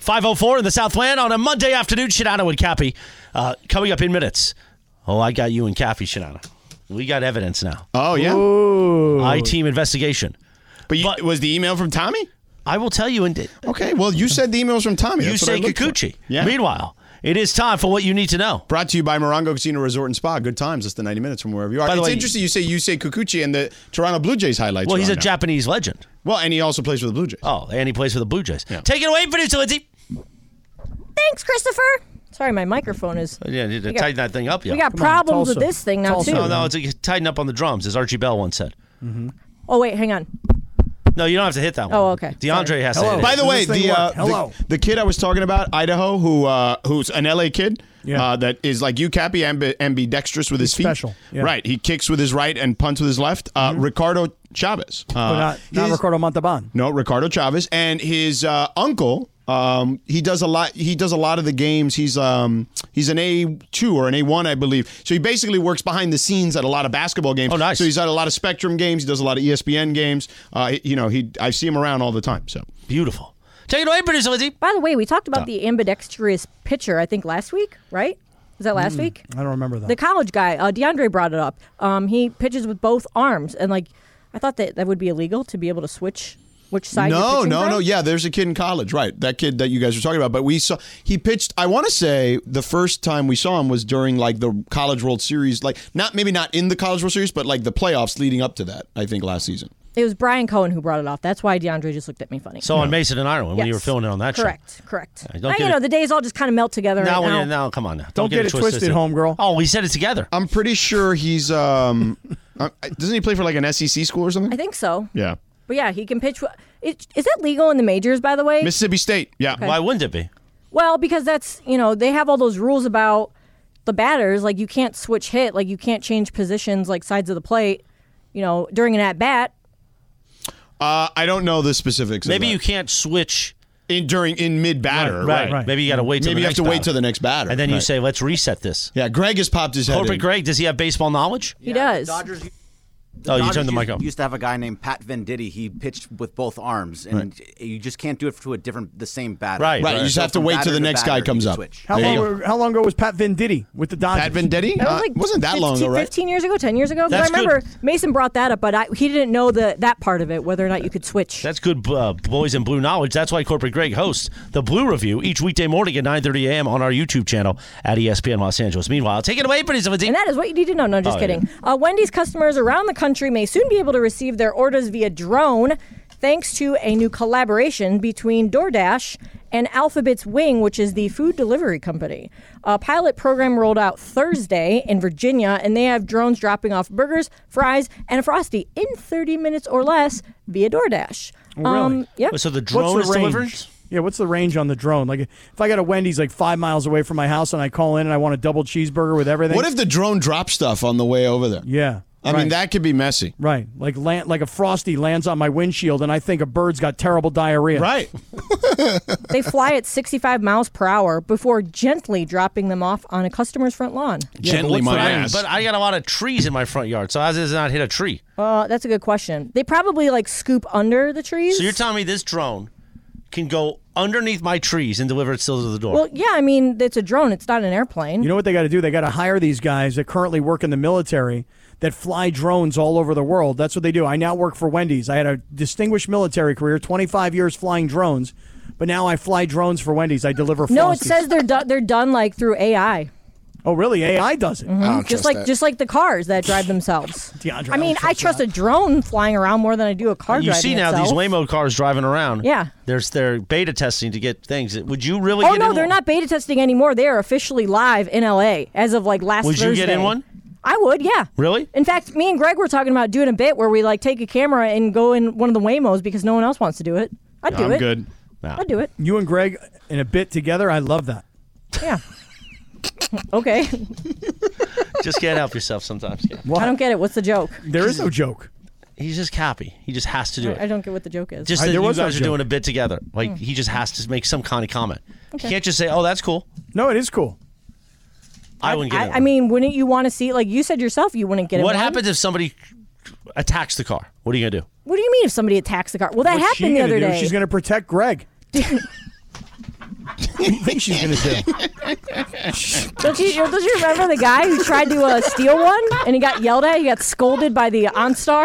5:04 in the Southland on a Monday afternoon. Shinano and Cappy coming up in minutes. Oh, I got you and Cappy, Shinano. We got evidence now. Oh, yeah? Ooh. I-team investigation. But was the email from Tommy? I will tell you. Okay, well, you said the email was from Tommy. You That's say what I looked for. Kikuchi. Yeah. Meanwhile, it is time for what you need to know. Brought to you by Morongo Casino Resort and Spa. Good times. Less than 90 minutes from wherever you are. By the It's way, interesting you say Kikuchi and the Toronto Blue Jays highlights. Well, he's are a on now. Japanese legend. Well, and he also plays for the Blue Jays. Oh, and he plays for the Blue Jays. Yeah. Take it away, producer Lindsay. Thanks, Christopher. Sorry, my microphone is. Yeah, you need to tighten that thing up. Yeah. We got Come on, problems with Tulsa. this thing now, Tulsa. too. No, it's tighten up on the drums, as Archie Bell once said. Oh, wait, hang on. No, you don't have to hit that one. Oh, okay. DeAndre Sorry. has to hit it. By the way, Does this thing work? Hello. the kid I was talking about, Idaho, who's an LA kid, Yeah. that is like you, Cappy, ambidextrous with his feet. special, yeah. Right. He kicks with his right and punts with his left. Ricardo Chavez. Not Ricardo Montalban. No, Ricardo Chavez, and his uncle. He does a lot. He does a lot of the games. He's an A2 or an A1, I believe. So he basically works behind the scenes at a lot of basketball games. Oh, nice. So he's at a lot of Spectrum games. He does a lot of ESPN games. I see him around all the time. So Beautiful. Take it away, producer Lindsay. By the way, we talked about the ambidextrous pitcher, I think, last week, right? Was that last week? I don't remember that. The college guy, DeAndre brought it up. He pitches with both arms. And, I thought that would be illegal to be able to switch which side you're pitching from? Yeah, there's a kid in college, right? That kid that you guys were talking about. But he pitched. I want to say the first time we saw him was during the College World Series, maybe not in the College World Series, but the playoffs leading up to that. I think last season. It was Brian Cohen who brought it off. That's why DeAndre just looked at me funny. So on Mason and Ireland, when you were filling in on that Correct. don't get it- The days all just kind of melt together right now. Now, come on now. Don't get it twisted, homegirl. Oh, we said it together. I'm pretty sure he's. Doesn't he play for an SEC school or something? I think so. Yeah. But yeah, he can pitch. Is that legal in the majors, by the way? Mississippi State. Yeah. Why wouldn't it be? Well, because that's, they have all those rules about the batters. You can't switch hit. You can't change positions, sides of the plate, during an at-bat. I don't know the specifics. Maybe of that. you can't switch in mid batter. Right. Maybe you got to wait till Maybe the you have next to wait batter. till the next batter. And then you Right. say, let's reset this. Yeah, Greg has popped his head Corporate in. Greg, does he have baseball knowledge? He does. Dodgers Oh, you Dodgers turned the mic up. Used to have a guy named Pat Venditti. He pitched with both arms, and you just can't do it to the same batter. Right. Right, you just have to wait till the next guy comes up. How long ago was Pat Venditti with the Dodgers? Pat Venditti? That was wasn't that long ago, right? 15 years ago, 10 years ago? Because That's I remember good. Mason brought that up, but he didn't know that part of it, whether or not you could switch. That's good boys in blue knowledge. That's why Corporate Greg hosts the Blue Review each weekday morning at 9:30 a.m. on our YouTube channel at ESPN Los Angeles. Meanwhile, take it away, producer Lindsay. And that is what you need to know. No, just kidding. Wendy's customers around the country may soon be able to receive their orders via drone thanks to a new collaboration between DoorDash and Alphabet's Wing, which is the food delivery company. A pilot program rolled out Thursday in Virginia, and they have drones dropping off burgers, fries, and a Frosty in 30 minutes or less via DoorDash. Really? Yep. So the drone is delivering? Yeah, what's the range on the drone? If I got a Wendy's 5 miles away from my house and I call in and I want a double cheeseburger with everything. What if the drone drops stuff on the way over there? Yeah. I mean, that could be messy. Right. Like a Frosty lands on my windshield and I think a bird's got terrible diarrhea. Right. They fly at 65 miles per hour before gently dropping them off on a customer's front lawn. Gently, my ass. But I got a lot of trees in my front yard, so how does it not hit a tree? That's a good question. They probably scoop under the trees. So you're telling me this drone can go underneath my trees and deliver it still to the door? Well, yeah, I mean, it's a drone. It's not an airplane. You know what they got to do? They got to hire these guys that currently work in the military that fly drones all over the world. That's what they do. I now work for Wendy's. I had a distinguished military career, 25 years flying drones, but now I fly drones for Wendy's. I deliver Frosties. No, it says they're done through AI. Oh, really? AI does it? I don't Just trust that. just like the cars that drive themselves. DeAndre, I mean, I trust a drone flying around more than I do a car You driving see now itself. these Waymo cars driving around. Yeah. They're beta testing to get things. Would you really Oh get no, in they're one? not beta testing anymore. They are officially live in LA as of last Would Thursday. you get in one? I would, yeah. Really? In fact, me and Greg were talking about doing a bit where we take a camera and go in one of the Waymos because no one else wants to do it. I'd do I'm it. good. I'd do it. You and Greg in a bit together? I love that. Yeah. Okay. Just can't help yourself sometimes. Yeah. What? I don't get it. What's the joke? There is no joke. He's just happy. He just has to do I it. don't get what the joke is. Just that there you was no guys are joke. doing a bit together. He just has to make some kind of comment. He can't just say, "Oh, that's cool." No, it is cool. I wouldn't get in. I mean, wouldn't you want to see? You said yourself, you wouldn't get in What one. happens if somebody attacks the car? What are you gonna do? What do you mean if somebody attacks the car? Well, that What's she happened the gonna other do? day. She's going to protect Greg. What do you think she's going to do? Don't you remember the guy who tried to steal one and he got yelled at? He got scolded by the OnStar.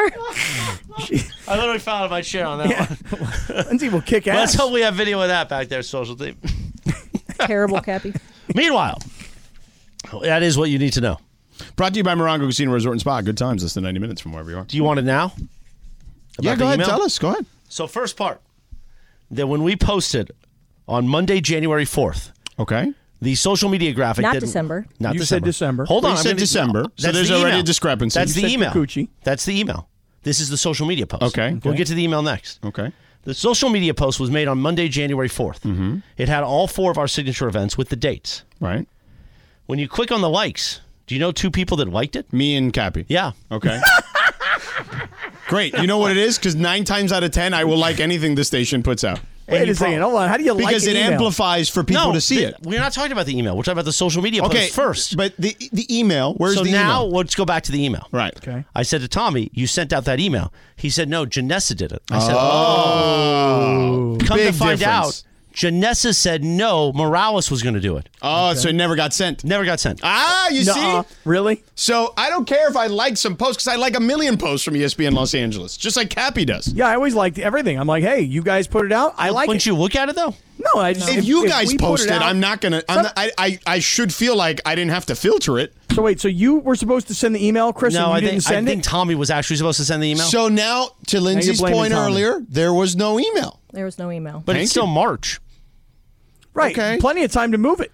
I literally fell out of my chair on that one. Lindsay will kick ass. Let's hope we have video of that back there, social team. Terrible, Cappy. Meanwhile, that is what you need to know. Brought to you by Morongo Casino Resort and Spa. Good times, less than 90 minutes from wherever you are. Do you want it now? Yeah, About go the ahead. email? Tell us. Go ahead. So first part, that when we posted on Monday, January 4th, Okay. the social media graphic. Not didn't- December. Not You December. said December. Hold on. You I'm said gonna- December, no, so that's there's the already email. a discrepancy. That's You the said email. Kikuchi. That's the email. This is the social media post. Okay. We'll get to the email next. Okay. The social media post was made on Monday, January 4th. Mm-hmm. It had all 4 of our signature events with the dates. Right. When you click on the likes, do you know 2 people that liked it? Me and Cappy. Yeah. Okay. Great. You know what it is? Because 9 times out of 10, I will like anything the station puts out. Wait a second. Hold on. How do you Because like it an email? amplifies for people to see it. We're not talking about the email. We're talking about the social media Okay. post first. But the email, where's So the now email? let's go back to the email. Right. Okay. I said to Tommy, you sent out that email. He said, no, Janessa did it. I said, come to Big find difference. out, Janessa said no, Morales was going to do it. Oh, so it never got sent. Never got sent. Ah, you Nuh-uh. see? Really? So I don't care if I like some posts because I like a million posts from ESPN Los Angeles, just like Cappy does. Yeah, I always liked everything. I'm like, hey, you guys put it out. I like Wouldn't it. you look at it, though? No, I just, If you guys we put post it, out- I'm not gonna. I should feel like I didn't have to filter it. So wait, so you were supposed to send the email, Chris, No, and you I didn't think, send I think it? Tommy was actually supposed to send the email. So now, to Lindsay's blaming point Tommy. earlier, there was no email. There was no email. but Thank it's still you. March. Right. Okay. Plenty of time to move it.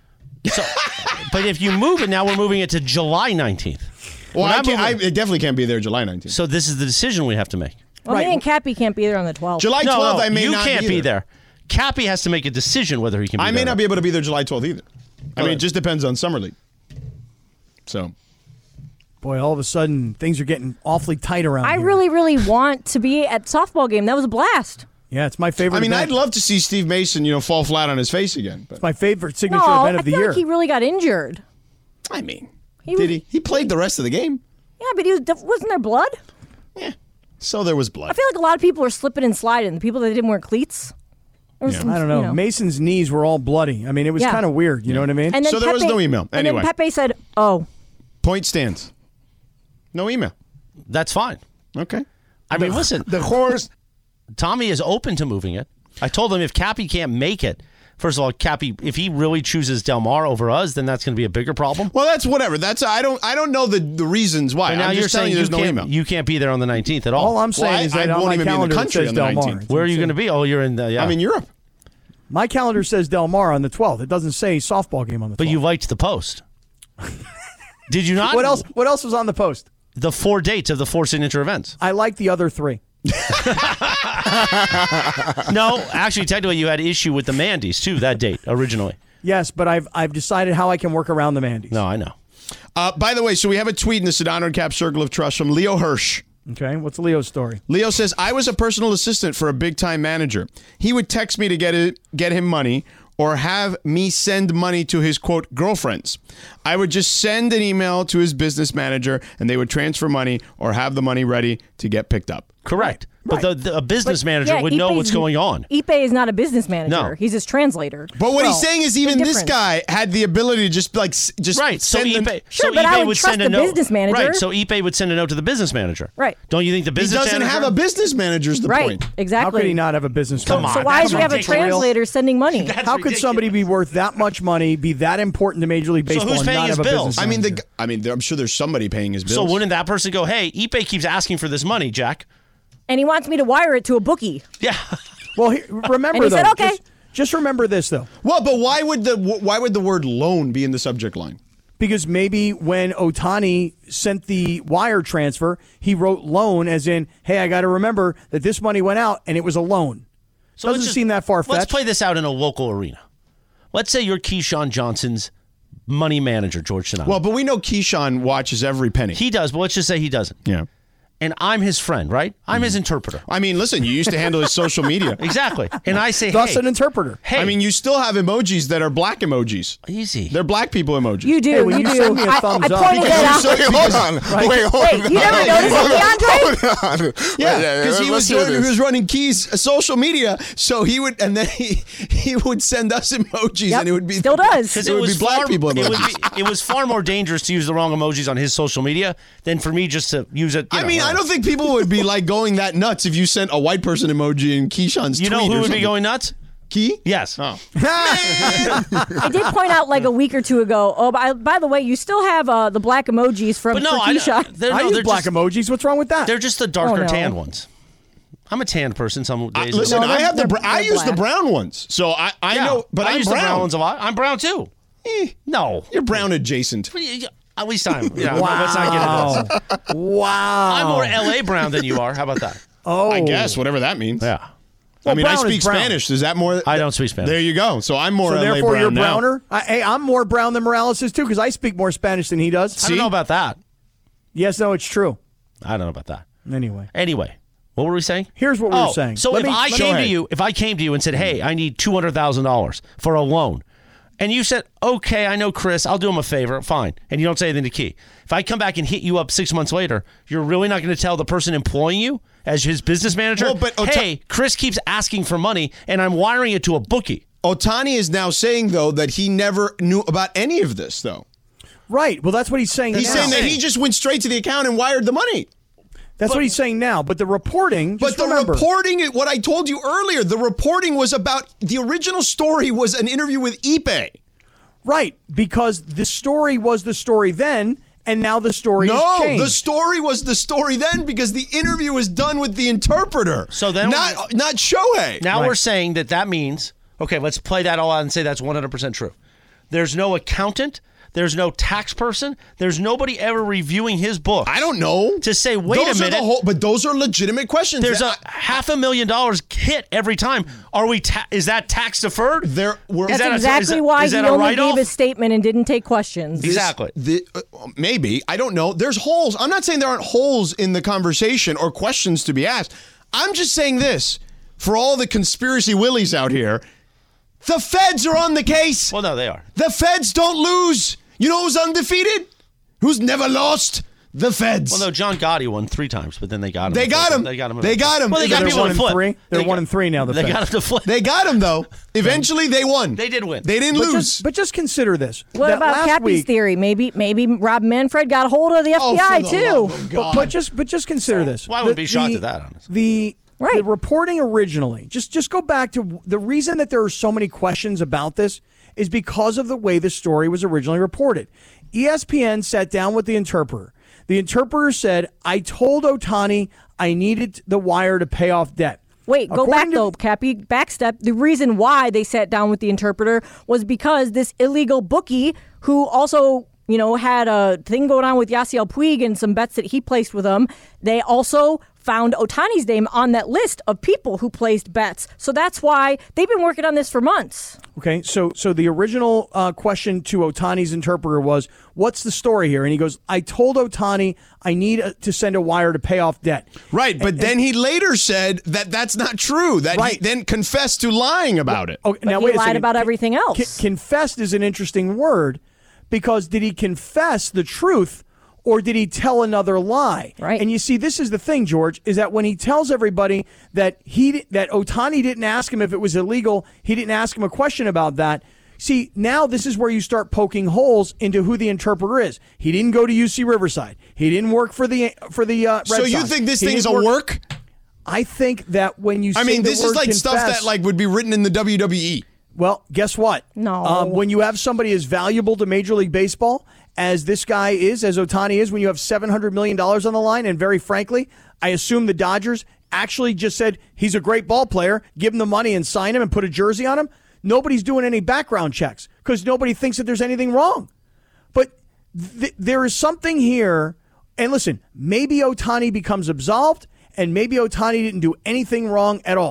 But if you move it, now we're moving it to July 19th. Well, When I I'm can't, moving- it definitely can't be there July 19th. So this is the decision we have to make. Well, Right. me and Cappy can't be there on the 12th. July 12th, No, I may you not can't be be there. Cappy has to make a decision whether he can be I there. may not be able to be there July 12th either. I mean, it just depends on Summer League. So, Boy, all of a sudden, things are getting awfully tight around I here. really, really want to be at softball game. That was a blast. Yeah, it's my favorite I mean, event. I'd love to see Steve Mason, fall flat on his face again. But It's my favorite signature No, event I of the feel year. like he really got injured. I mean, He did was- he? He played the rest of the game. Yeah, but wasn't there blood? So there was blood. I feel like a lot of people were slipping and sliding. The people that didn't wear cleats. There was Yeah. some, I don't know. Mason's knees were all bloody. I mean, it was Yeah. kind of weird. You know what I mean? And then So there was Pepe- no email. And Anyway. then Pepe said, "Oh, Point stands. No email. That's fine. Okay. I mean, listen, The horse. Tommy is open to moving it. I told him if Cappy can't make it, first of all, Cappy, if he really chooses Del Mar over us, then that's going to be a bigger problem. Well, that's whatever. That's I don't know the reasons why. But now I'm you're just telling saying you there's no email. you can't be there on the 19th at all. all I'm saying is that I on won't my even be in the calendar it country says on the Del Mar. 19th. Where are you going to be? Oh, you're in the, yeah. I'm in Europe. My calendar says Del Mar on the 12th. It doesn't say softball game on the 12th. But you liked the post. Did you not? What else? What else was on the post? The 4 dates of the 4 signature events. I like the other 3. No, actually, technically, you had issue with the Mandy's, too, that date, originally. Yes, but I've decided how I can work around the Mandy's. No, I know. By the way, so we have a tweet in the Sedano and Cap Circle of Trust from Leo Hirsch. Okay, what's Leo's story? Leo says, I was a personal assistant for a big-time manager. He would text me to get him money or have me send money to his, quote, girlfriends. I would just send an email to his business manager, and they would transfer money or have the money ready to get picked up. Correct. But a business manager yeah, would know Ipe's- what's going on. Ipe is not a business manager. No. He's his translator." But what he's Well, saying is big even this difference. guy had the ability to just Right. So send them. Ipe, Sure, so but I Ipe would trust send a the note. business manager. Right. So Ipe would send a note to the business manager. Right. Don't you think the He business doesn't manager have a business manager is the Right, point. exactly. How could he not have a business Come manager? on, So why that's do we have a ridiculous. translator sending money? That's How could somebody be ridiculous. worth that much money, be that important to Major League Baseball, who's and paying not his have a bills? business I mean, manager? I'm sure there's somebody paying his bills. So wouldn't that person go, hey, Ipe keeps asking for this money, Jack? And he wants me to wire it to a bookie. Yeah. Well, remember And he though. said, okay. Just remember this though, Well, but why would the word loan be in the subject line? because maybe when Ohtani sent the wire transfer, he wrote loan as in, "Hey, I got to remember that this money went out and it was a loan." So Doesn't let's seem that far-fetched. Let's play this out in a local arena. Let's say you're Keyshawn Johnson's money manager, George Sinatra. Well, but we know Keyshawn watches every penny. he does, but let's just say he doesn't. yeah. and I'm his friend, right? I'm his interpreter. I mean, listen, you used to handle his social media. Exactly. And I say, Thus hey, an interpreter. hey. I mean, you still have emojis that are black emojis. Easy. They're black people emojis. You do. Hey, when you you do. send me a I thumbs up- pointed that out. Wait, hold on. Wait, hold on. Wait, you never noticed that, DeAndre? Hold on. Yeah, because he was Listen to this. running Key's social media, so he would, and then he would send us emojis, Yep, and it would be still does. Because It would be black people it was far more dangerous to use the wrong emojis on his social media than for me just to use it. I mean, I don't think people would be like going that nuts if you sent a white person emoji in Keyshawn's You know tweet who or would be something. going nuts? Key? Yes. Oh. I did point out like a week or two ago. Oh, by the way, you still have the black emojis from But no, for Keyshawn. they're, I no, use they're black just, emojis. What's wrong with that? They're just the darker no. tan ones. I'm a tan person some days. Listen, No, I have they're I use the black. brown ones, so I Yeah, know, but I I'm use brown. the brown ones a lot. I'm brown too. No, You're brown adjacent. at least I'm. Yeah, let's not get into this. Wow. I'm more LA brown than you are. How about that? Oh, I guess whatever that means. Yeah. I mean, I brown is speak brown. Spanish. Is that more? I don't speak Spanish. There you go. So I'm more So LA therefore, brown you're now. browner. Hey, I'm more brown than Morales is too because I speak more Spanish than he does. I don't know about that. Yes, no, it's true. I don't know about that. Anyway, What were we saying? Here's what we were saying. So Let if me- I let me- came Go to ahead. you, if I came to you and said, "Hey, I need $200,000 for a loan," and you said, "Okay, I know Chris, I'll do him a favor, fine," and you don't say anything to Key. If I come back and hit you up 6 months later, you're really not going to tell the person employing you as his business manager, Well, but "Hey, Chris keeps asking for money, and I'm wiring it to a bookie." Otani is now saying though that he never knew about any of this though. right. Well, that's what he's saying. He's now. saying that he just went straight to the account and wired the money. That's what he's saying now. But the reporting. But just the remember, reporting, what I told you earlier, the reporting was about the original story was an interview with Ipe. right? Because the story was the story then, and now the story has No, changed. the story was the story then because the interview was done with the interpreter. So then not Shohei. Now Right. we're saying that means, okay, let's play that all out and say that's 100% true. There's no accountant. There's no tax person. There's nobody ever reviewing his book. I don't know. To say, wait those a are minute. but those are legitimate questions. There's a $500,000 hit every time. Are we? Is that tax deferred? There were Is That's that a- exactly is why is he that a only write-off? gave a statement and didn't take questions. Exactly. Maybe. I don't know. There's holes. I'm not saying there aren't holes in the conversation or questions to be asked. I'm just saying this for all the conspiracy willies out here. The feds are on the case. Well, no, they are. The feds don't lose. You know who's undefeated? Who's never lost? The feds. Well, no, John Gotti won 3 times, but then they got him. They got him. They got him. They got him. Well, they got They're people 1 to and flip. 3. They're They 1 got- and 3 now. The They Feds. got him to flip. They got him, though. Eventually, they won. They did win. They didn't But lose. just consider this. What That about last Cappy's week, theory? Maybe Rob Manfred got a hold of the Oh, FBI for the too. love of God. But just consider this. Well, I wouldn't be shocked at that, honestly. The Right. reporting originally, just go back to the reason that there are so many questions about this is because of the way the story was originally reported. ESPN sat down with the interpreter. The interpreter said, "I told Otani I needed the wire to pay off debt." Wait, go back According to- though, Cappy. Backstep. The reason why they sat down with the interpreter was because this illegal bookie, who also, had a thing going on with Yasiel Puig and some bets that he placed with them, they also found Otani's name on that list of people who placed bets. So that's why they've been working on this for months. Okay, so the original question to Otani's interpreter was, "What's the story here?" And he goes, "I told Otani I need to send a wire to pay off debt." Right, but then he later said that that's not true. That he Right. then confessed to lying about it. Okay, But now he wait a lied second. about everything else. Confessed is an interesting word because did he confess the truth or did he tell another lie? Right. And you see, this is the thing, George, is that when he tells everybody that that Otani didn't ask him if it was illegal, he didn't ask him a question about that. See, now this is where you start poking holes into who the interpreter is. He didn't go to UC Riverside. He didn't work for the Red So you Sox. think this He thing's a didn't work? I think that when you say I mean, the this is word like stuff confess- that would be written in the WWE. Well, guess what? No. When you have somebody as valuable to Major League Baseball as this guy is, as Otani is, when you have $700 million on the line, and very frankly, I assume the Dodgers actually just said he's a great ball player, give him the money and sign him and put a jersey on him. Nobody's doing any background checks because nobody thinks that there's anything wrong. But there is something here. And listen, maybe Otani becomes absolved and maybe Otani didn't do anything wrong at all.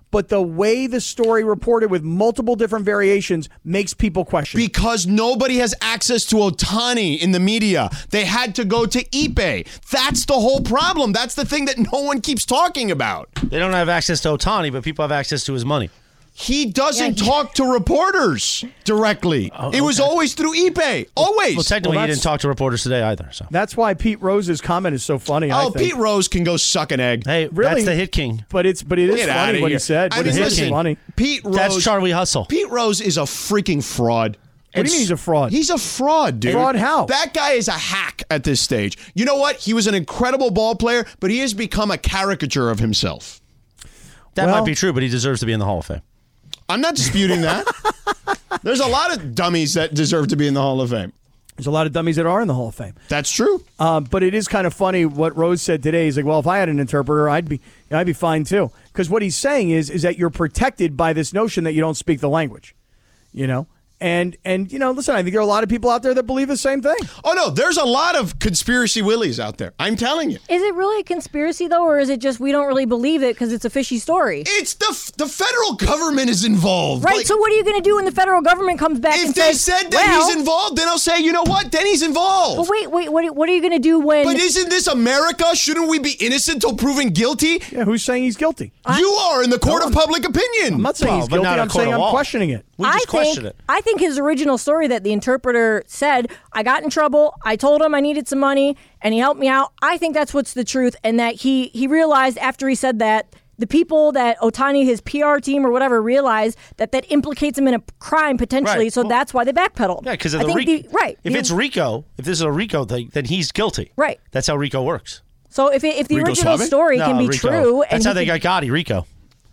but the way the story reported with multiple different variations makes people question. Because nobody has access to Ohtani in the media. They had to go to Ippei. That's the whole problem. That's the thing that no one keeps talking about. They don't have access to Ohtani, but people have access to his money. He doesn't talk to reporters directly. It was always through Ippei. Always. Well, technically, he didn't talk to reporters today either. So That's why Pete Rose's comment is so funny. I think. Pete Rose can go suck an egg. hey, Really? that's the hit king. But it is Get outta funny what he here. said. I What mean, he said listen, is funny. Pete Rose. That's Charlie Hustle. Pete Rose is a freaking fraud. What do you mean he's a fraud? He's a fraud, dude. Fraud how? That guy is a hack at this stage. You know what? He was an incredible ball player, but he has become a caricature of himself. That Well- might be true, but he deserves to be in the Hall of Fame. I'm not disputing that. There's a lot of dummies that deserve to be in the Hall of Fame. There's a lot of dummies that are in the Hall of Fame. That's true. But it is kind of funny what Rose said today. He's like, well, if I had an interpreter, I'd be fine too. Because what he's saying is that you're protected by this notion that you don't speak the language, you know? And listen, I think there are a lot of people out there that believe the same thing. Oh, no, there's a lot of conspiracy willies out there. I'm telling you. Is it really a conspiracy, though, or is it just we don't really believe it because it's a fishy story? It's the federal government is involved. Right, Like, so what are you going to do when the federal government comes back if and they says, said that well, he's involved, then I'll say, you know what? Then he's involved. But wait, what are you going to do when... But isn't this America? Shouldn't we be innocent till proven guilty? Yeah, who's saying he's guilty? You are in the court of public opinion. I'm not saying Well, he's but guilty. not a I'm court saying of I'm law. questioning it. We just question it. I think his original story that the interpreter said, I got in trouble, I told him I needed some money, and he helped me out. I think that's what's the truth, and that he realized after he said that, the people that Ohtani, his PR team or whatever, realized that implicates him in a crime potentially, Right. so that's why they backpedaled. Yeah, because of I the think RICO. right. If it's RICO, if this is a RICO thing, then he's guilty. Right. That's how RICO works. So if the Rico original Suave? story No, can be RICO. true, That's how and they got Gotti, RICO.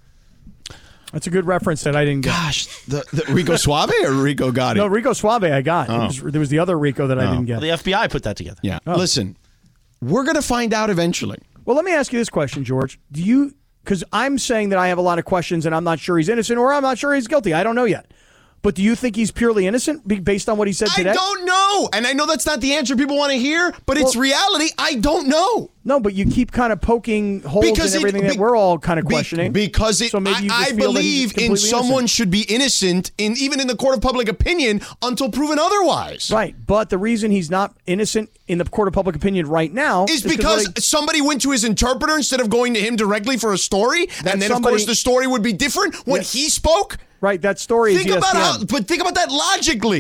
That's a good reference that I didn't get. Gosh, the Rico Suave or Rico Gotti? No, Rico Suave I got. There was the other Rico that I didn't get. The FBI put that together. Yeah. Listen, we're going to find out eventually. Well, let me ask you this question, George. Because I'm saying that I have a lot of questions and I'm not sure he's innocent or I'm not sure he's guilty. I don't know yet. But do you think he's purely innocent based on what he said today? I don't know. And I know that's not the answer people want to hear, but it's reality. I don't know. No, but you keep kind of poking holes Because in everything that we're all kind of questioning. Because So maybe you just I feel that he's believe in completely someone innocent. should be innocent, even in the court of public opinion, until proven otherwise. Right, but the reason he's not innocent in the court of public opinion right now Is because somebody went to his interpreter instead of going to him directly for a story, and then of course the story would be different when he spoke. Right, that story is Think ESPN. about think about that logically.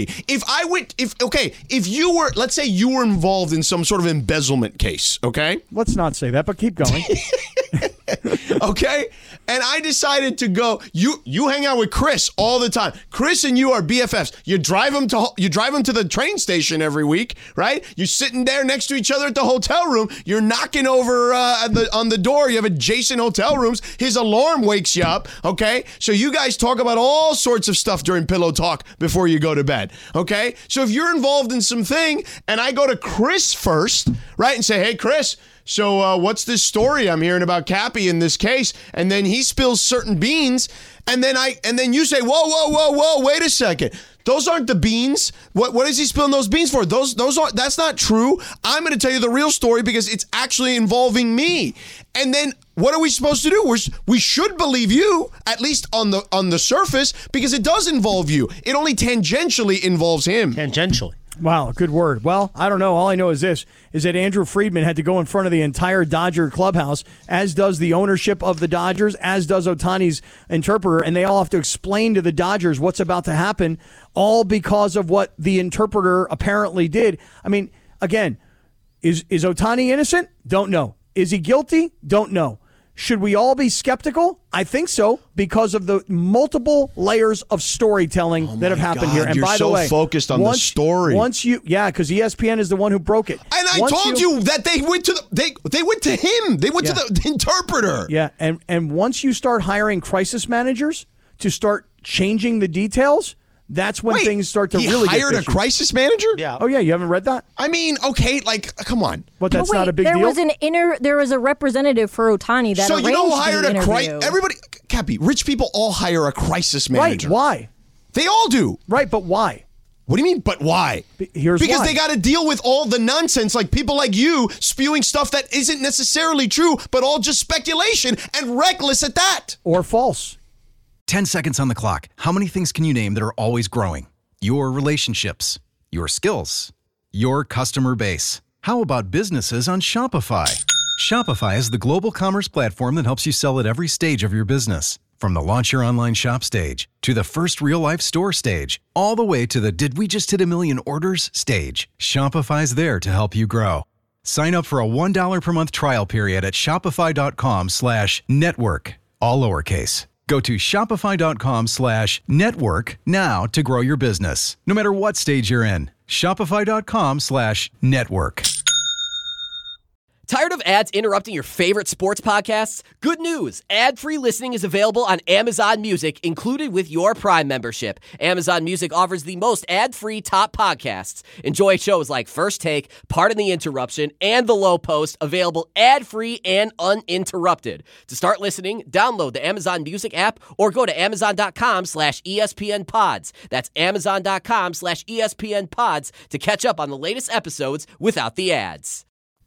If you were, let's say you were involved in some sort of embezzlement case, okay? Let's not say that, but keep going. Okay? And I decided to go. You hang out with Chris all the time. Chris and you are BFFs. You drive him to the train station every week, right? You're sitting there next to each other at the hotel room. You're knocking over on the door. You have adjacent hotel rooms. His alarm wakes you up, okay? So you guys talk about all sorts of stuff during pillow talk before you go to bed, okay? So if you're involved in something and I go to Chris first, right, and say, hey, Chris, so what's this story I'm hearing about Cappy in this case? And then he spills certain beans, and then you say, whoa, wait a second. Those aren't the beans. What is he spilling those beans for? Those aren't. That's not true. I'm going to tell you the real story because it's actually involving me. And then what are we supposed to do? We should believe you, at least on the surface, because it does involve you. It only tangentially involves him. Tangentially. Wow, good word. Well, I don't know. All I know is this, is that Andrew Friedman had to go in front of the entire Dodger clubhouse, as does the ownership of the Dodgers, as does Ohtani's interpreter, and they all have to explain to the Dodgers what's about to happen, all because of what the interpreter apparently did. I mean, again, is Ohtani innocent? Don't know. Is he guilty? Don't know. Should we all be skeptical? I think so, because of the multiple layers of storytelling that have happened here. And you're by so the way, focused on the story. Because ESPN is the one who broke it. And I told you that they went to they went to him. They went to the interpreter. Yeah, and once you start hiring crisis managers to start changing the details, that's when things start to really hired get a fishy. crisis manager? Yeah. Oh yeah, you haven't read that? I mean, okay, like, come on. But that's But wait, not a big there deal. there was a representative for Otani that So arranged you know who hired the a interview. everybody, Cappy, rich people all hire a crisis Right, manager. why? They all do. Right, but why? What do you mean, but why? Here's because why. they got to deal with all the nonsense, like people like you spewing stuff that isn't necessarily true, but all just speculation and reckless at that. Or false. 10 seconds on the clock. How many things can you name that are always growing? Your relationships, your skills, your customer base. How about businesses on Shopify? Shopify is the global commerce platform that helps you sell at every stage of your business. From the launch your online shop stage, to the first real-life store stage, all the way to the did we just hit 1 million orders stage. Shopify's there to help you grow. Sign up for a $1 per month trial period at shopify.com/network, all lowercase. Go to shopify.com/network now to grow your business, no matter what stage you're in. Shopify.com/network. Tired of ads interrupting your favorite sports podcasts? Good news! Ad-free listening is available on Amazon Music, included with your Prime membership. Amazon Music offers the most ad-free top podcasts. Enjoy shows like First Take, Pardon the Interruption, and The Low Post, available ad-free and uninterrupted. To start listening, download the Amazon Music app or go to amazon.com/ESPN Pods. That's amazon.com/ESPN Pods to catch up on the latest episodes without the ads.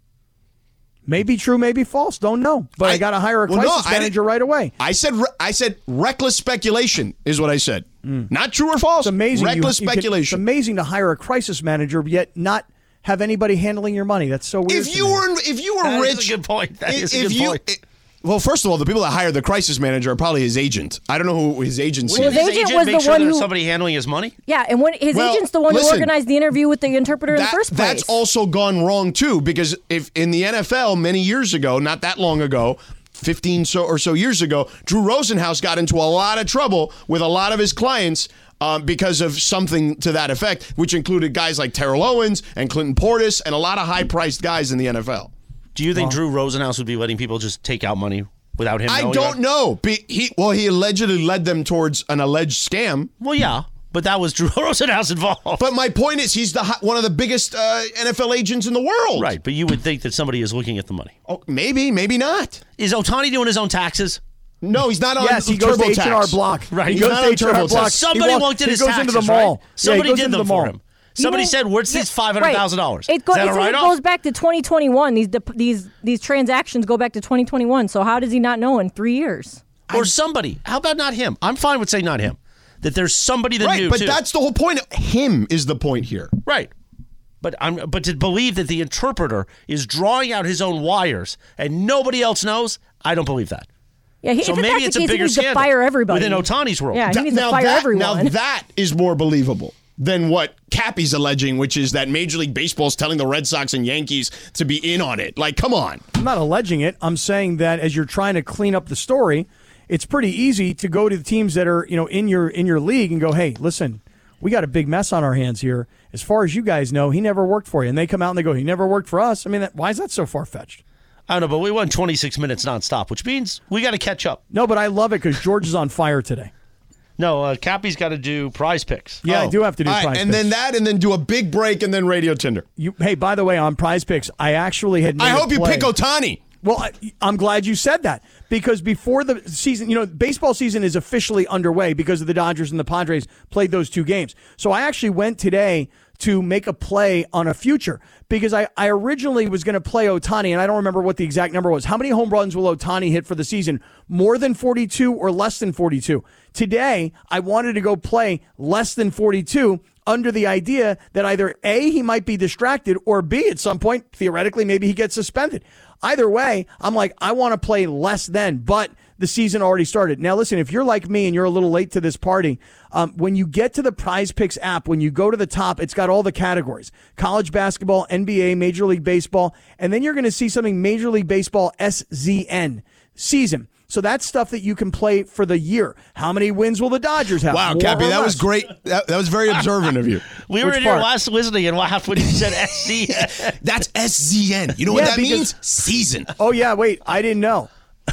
Maybe true, maybe false. Don't know. But I got to hire a crisis manager right away. I said reckless speculation is what I said. Not true or false. It's amazing. Reckless speculation. It's amazing to hire a crisis manager yet not have anybody handling your money. That's so weird. If you were rich, that's a good point. That is a good point. Well, first of all, the people that hire the crisis manager are probably his agent. I don't know who his agency is. His agent was make the sure one there's who somebody handling his money? Yeah, and when his agent's the one who organized the interview with the interpreter in the first place. That's also gone wrong, too, because if in the NFL many years ago, not that long ago, 15 or so years ago, Drew Rosenhaus got into a lot of trouble with a lot of his clients because of something to that effect, which included guys like Terrell Owens and Clinton Portis and a lot of high-priced guys in the NFL. Do you think Drew Rosenhaus would be letting people just take out money without him knowing? I don't know. He allegedly led them towards an alleged scam. Well, yeah, but that was Drew Rosenhaus involved. But my point is he's one of the biggest NFL agents in the world. Right, but you would think that somebody is looking at the money. Oh, maybe not. Is Ohtani doing his own taxes? No, he's not on Yes, he goes to H&R Block. Right, he goes to H&R Block. Somebody looked at his taxes, into the mall. Right? Somebody did them for mall. him. Somebody said, "Where's this $500,000?" It goes back to 2021. These transactions go back to 2021. So how does he not know in 3 years? Or somebody. How about not him? I'm fine with saying not him. That there's somebody that knew, but too. that's the whole point. Him is the point here. Right. But to believe that the interpreter is drawing out his own wires and nobody else knows, I don't believe that. Yeah, so maybe it's a bigger scandal to fire everybody within Ohtani's world. Yeah, he needs to fire everyone. Now that is more believable than what Cappy's alleging, which is that Major League Baseball is telling the Red Sox and Yankees to be in on it. Like, come on. I'm not alleging it. I'm saying that as you're trying to clean up the story, it's pretty easy to go to the teams that are, in your league and go, hey, listen, we got a big mess on our hands here. As far as you guys know, he never worked for you. And they come out and they go, he never worked for us. I mean, why is that so far-fetched? I don't know, but we won 26 minutes nonstop, which means we got to catch up. No, but I love it because George is on fire today. No, Cappy's got to do prize picks. Yeah, I do have to do prize picks. And then do a big break and then Radio Tinder. Hey, by the way, on prize picks, I actually had made I hope you pick Ohtani. Well, I'm glad you said that because before the season, baseball season is officially underway because of the Dodgers and the Padres played those 2 games. So I actually went today to make a play on a future because I originally was going to play Ohtani, and I don't remember what the exact number was. How many home runs will Ohtani hit for the season? More than 42 or less than 42? Today, I wanted to go play less than 42 under the idea that either A, he might be distracted, or B, at some point, theoretically, maybe he gets suspended. Either way, I'm like, I want to play less than, but the season already started. Now, listen, if you're like me and you're a little late to this party, when you get to the Prize Picks app, when you go to the top, it's got all the categories. College basketball, NBA, Major League Baseball, and then you're going to see something Major League Baseball SZN, season. So that's stuff that you can play for the year. How many wins will the Dodgers have? Wow, Cappy, that was great. That was very observant of you. We were in here last listening and laughed when you said SZN. That's SZN. You know what that means? Season. Oh, yeah, wait, I didn't know.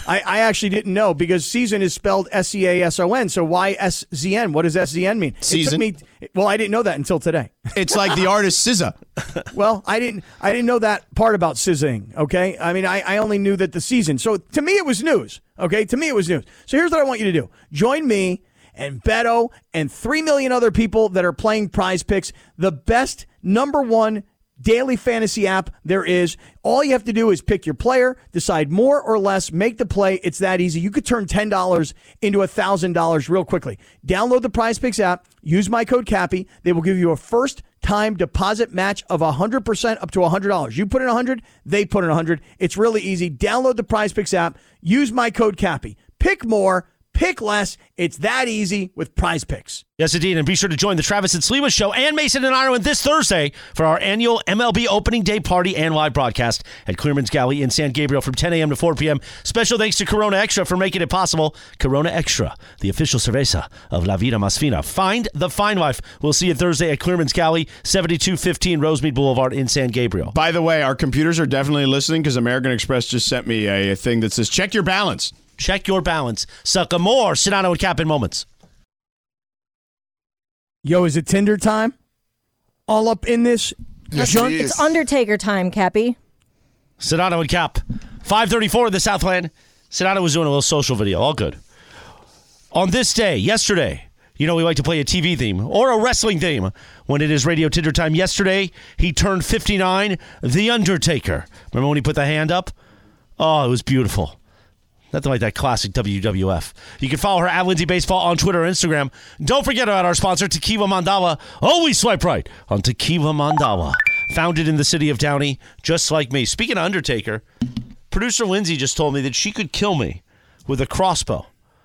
I actually didn't know because season is spelled SEASON. So why SZN? What does SZN mean? Season. Well, I didn't know that until today. It's like the artist SZA. Well, I didn't know that part about SZAing. Okay, I mean, I only knew that the season. So to me, it was news. Okay, to me, it was news. So here's what I want you to do: join me and Beto and 3 million other people that are playing Prize Picks. The best number one daily fantasy app there is. All you have to do is pick your player, decide more or less, make the play. It's that easy. You could turn $10 into $1,000 real quickly. Download the PrizePicks app. Use my code Cappy. They will give you a first-time deposit match of 100% up to $100. You put in 100, they put in 100. It's really easy. Download the PrizePicks app. Use my code Cappy. Pick more. Pick less. It's that easy with PrizePicks. Yes, indeed. And be sure to join the Travis and Sliwa Show and Mason and Ireland this Thursday for our annual MLB opening day party and live broadcast at Clearman's Galley in San Gabriel from 10 a.m. to 4 p.m. Special thanks to Corona Extra for making it possible. Corona Extra, the official cerveza of La Vida Más Fina. Find the fine life. We'll see you Thursday at Clearman's Galley, 7215 Rosemead Boulevard in San Gabriel. By the way, our computers are definitely listening because American Express just sent me a thing that says, check your balance. Check your balance. Suck more Sedano and Cap in moments. Yo, is it Tinder time? All up in this junk? It's Undertaker time, Cappy. Sedano and Cap. 534 in the Southland. Sedano was doing a little social video. All good. On this day, yesterday, we like to play a TV theme or a wrestling theme when it is Radio Tinder time. Yesterday, he turned 59, The Undertaker. Remember when he put the hand up? Oh, it was beautiful. Nothing like that classic WWF. You can follow her at Lindsay Baseball on Twitter or Instagram. Don't forget about our sponsor, Tequila Mandawa. Always swipe right on Tequila Mandawa. Founded in the city of Downey, just like me. Speaking of Undertaker, producer Lindsay just told me that she could kill me with a crossbow.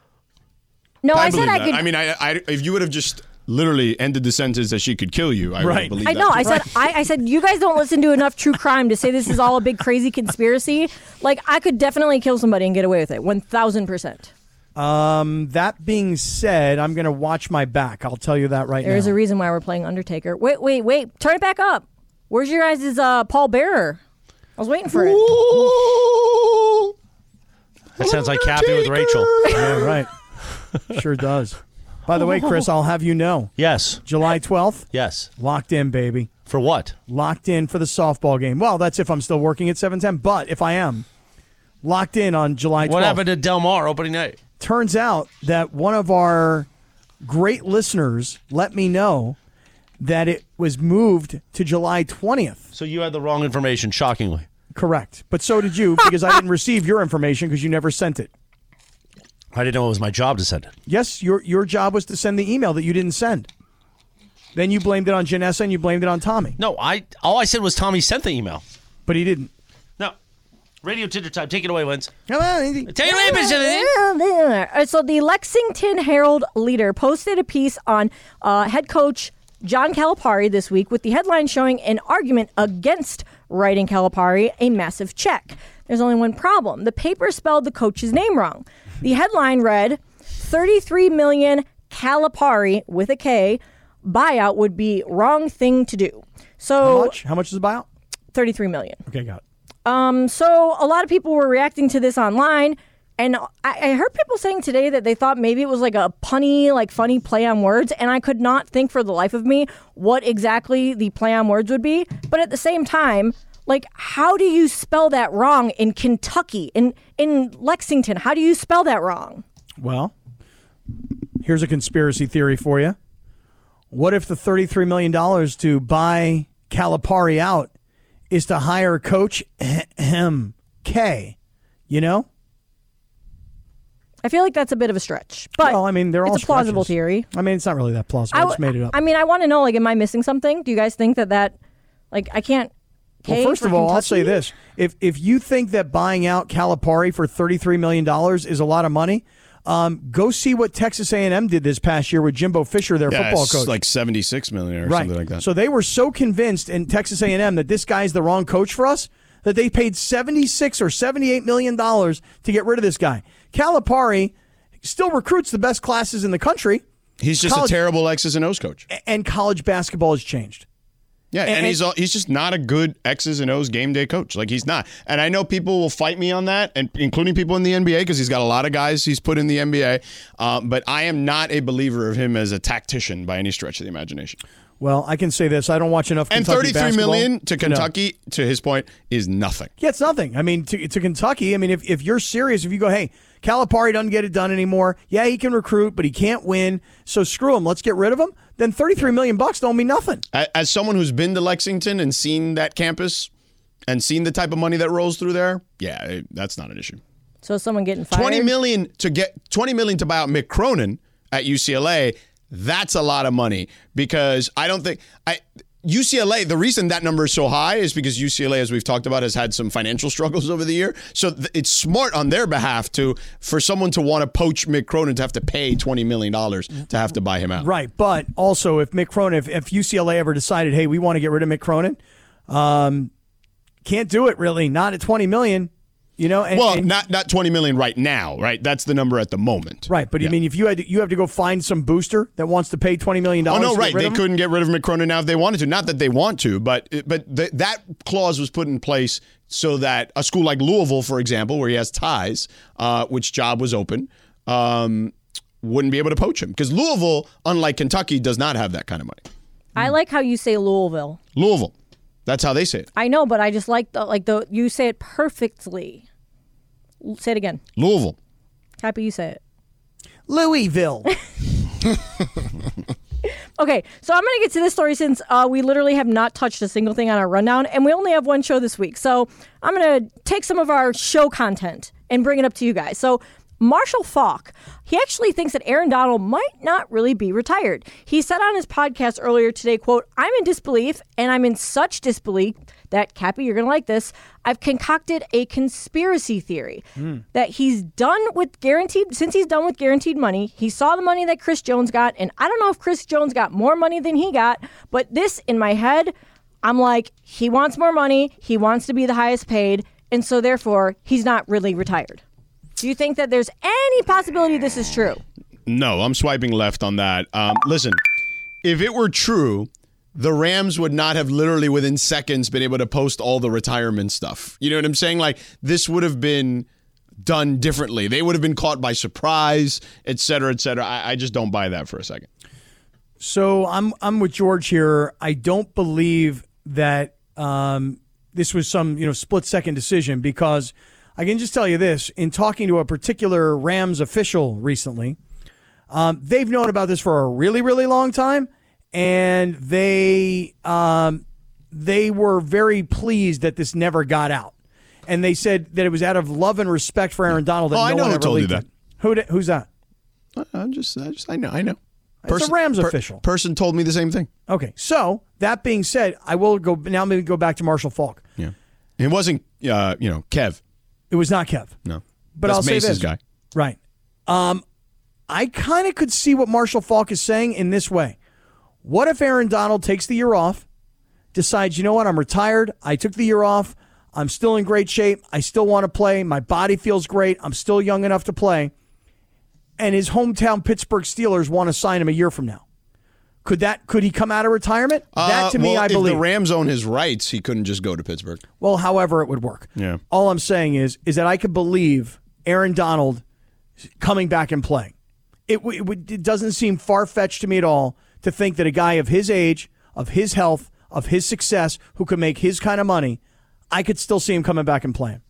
No, I said believe I that. could. I mean, if you would have just literally ended the sentence that she could kill you, I would believe that. I know. I said you guys don't listen to enough true crime to say this is all a big crazy conspiracy. Like, I could definitely kill somebody and get away with it, 1,000%. That being said, I'm going to watch my back. I'll tell you that right now. There's a reason why we're playing Undertaker. Wait. Turn it back up. Where's your guys' Paul Bearer? I was waiting for it. Ooh, That sounds like Cappy with Rachel. Yeah, right. Sure does. By the way, Chris, I'll have you know. Yes. July 12th, Yes. locked in, baby. For what? Locked in for the softball game. Well, that's if I'm still working at 7:10, but if I am, locked in on July 12th. What happened to Del Mar opening night? Turns out that one of our great listeners let me know that it was moved to July 20th. So you had the wrong information, shockingly. Correct. But so did you, because I didn't receive your information because you never sent it. I didn't know it was my job to send it. Yes, your job was to send the email that you didn't send. Then you blamed it on Janessa and you blamed it on Tommy. No, all I said was Tommy sent the email. But he didn't. No. Radio Tinder time. Take it away, Linz. Come on. Take it away, Benjamin. So the Lexington Herald Leader posted a piece on head coach John Calipari this week with the headline showing an argument against writing Calipari a massive check. There's only one problem. The paper spelled the coach's name wrong. The headline read, 33 million Calipari with a K buyout would be wrong thing to do. So How much? How much is the buyout? 33 million. Okay, got it. So a lot of people were reacting to this online, and I heard people saying today that they thought maybe it was like a punny, like funny play on words, and I could not think for the life of me what exactly the play on words would be. But at the same time, like, how do you spell that wrong in Kentucky, in Lexington? How do you spell that wrong? Well, here's a conspiracy theory for you. What if the $33 million to buy Calipari out is to hire Coach K? You know? I feel like that's a bit of a stretch. But well, I mean, they're all it's a plausible stretches. theory. I mean, it's not really that plausible. I just made it up. I mean, I want to know, like, am I missing something? Do you guys think that like, I can't... Well, first of all, I'll say this. If you think that buying out Calipari for $33 million is a lot of money, go see what Texas A&M did this past year with Jimbo Fisher, their football coach. Like $76 million or right. something like that. So they were so convinced in Texas A&M that this guy's the wrong coach for us that they paid $76 or $78 million to get rid of this guy. Calipari still recruits the best classes in the country. He's just a terrible X's and O's coach. And college basketball has changed. Yeah, and he's just not a good X's and O's game day coach. Like, he's not. And I know people will fight me on that, and including people in the NBA, because he's got a lot of guys he's put in the NBA. But I am not a believer of him as a tactician by any stretch of the imagination. Well, I can say this. I don't watch enough Kentucky and $33 basketball. million to Kentucky, to his point, is nothing. Yeah, it's nothing. I mean, to Kentucky, I mean, if you're serious, if you go, hey, Calipari doesn't get it done anymore. Yeah, he can recruit, but he can't win. So screw him. Let's get rid of him. Then $33 million don't mean nothing. As someone who's been to Lexington and seen that campus and seen the type of money that rolls through there, that's not an issue. So is someone getting fired? $20 million to buy out Mick Cronin at UCLA. That's a lot of money because I don't think UCLA, the reason that number is so high is because UCLA, as we've talked about, has had some financial struggles over the year. So it's smart on their behalf for someone to want to poach Mick Cronin to have to pay $20 million to have to buy him out. Right. But also, if Mick Cronin, if UCLA ever decided, hey, we want to get rid of Mick Cronin, can't do it really. Not at $20 million. Not $20 million right now, right? That's the number at the moment. Right, but I mean, if you have to go find some booster that wants to pay $20 million. Oh no, right? They couldn't get rid of Mick Cronin now if they wanted to. Not that they want to, but that clause was put in place so that a school like Louisville, for example, where he has ties, which job was open, wouldn't be able to poach him because Louisville, unlike Kentucky, does not have that kind of money. I like how you say Louisville. Louisville. That's how they say it. I know, but I just like the you say it perfectly. Say it again. Louisville. Happy you say it. Louisville. Okay, so I'm going to get to this story since we literally have not touched a single thing on our rundown, and we only have one show this week. So I'm going to take some of our show content and bring it up to you guys. So Marshall Faulk, he actually thinks that Aaron Donald might not really be retired. He said on his podcast earlier today, quote, "I'm in disbelief, and I'm in such disbelief that, Cappy, you're going to like this, I've concocted a conspiracy theory that he's done with guaranteed money. He saw the money that Chris Jones got, and I don't know if Chris Jones got more money than he got, but this, in my head, I'm like, he wants more money, he wants to be the highest paid, and so therefore, he's not really retired." Do you think that there's any possibility this is true? No, I'm swiping left on that. Listen, if it were true, the Rams would not have literally within seconds been able to post all the retirement stuff. You know what I'm saying? Like, this would have been done differently. They would have been caught by surprise, et cetera, et cetera. I just don't buy that for a second. So I'm with George here. I don't believe that this was some split-second decision because I can just tell you this. In talking to a particular Rams official recently, they've known about this for a really, really long time, and they were very pleased that this never got out. And they said that it was out of love and respect for Aaron Donald that I know one who ever told you leaked that. it. Who's that? I know. It's a Rams official. Person told me the same thing. Okay, so that being said, I will go now. Maybe go back to Marshall Faulk. Yeah, it wasn't Kev. It was not Kev. No, but that's I'll say Mace's this. guy. Right. I kind of could see what Marshall Faulk is saying in this way. What if Aaron Donald takes the year off, decides, you know what, I'm retired. I took the year off. I'm still in great shape. I still want to play. My body feels great. I'm still young enough to play. And his hometown Pittsburgh Steelers want to sign him a year from now. Could he come out of retirement? That to me, I believe. If the Rams own his rights, he couldn't just go to Pittsburgh. Well, however it would work. Yeah. All I'm saying is that I could believe Aaron Donald coming back and playing. It doesn't seem far-fetched to me at all to think that a guy of his age, of his health, of his success, who could make his kind of money, I could still see him coming back and playing.